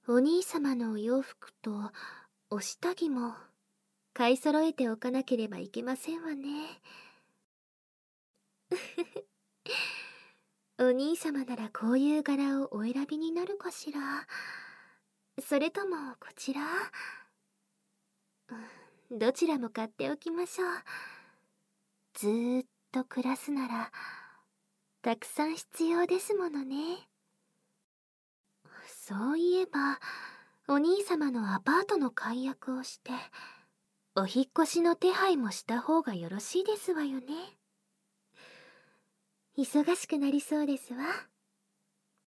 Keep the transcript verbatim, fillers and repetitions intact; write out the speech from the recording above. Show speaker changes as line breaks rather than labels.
お兄様のお洋服とお下着も買い揃えておかなければいけませんわね。お兄様ならこういう柄をお選びになるかしら。それともこちら？うん、どちらも買っておきましょう。ずーっと暮らすならたくさん必要ですものね。そういえばお兄様のアパートの解約をしてお引っ越しの手配もした方がよろしいですわよね。忙しくなりそうですわ。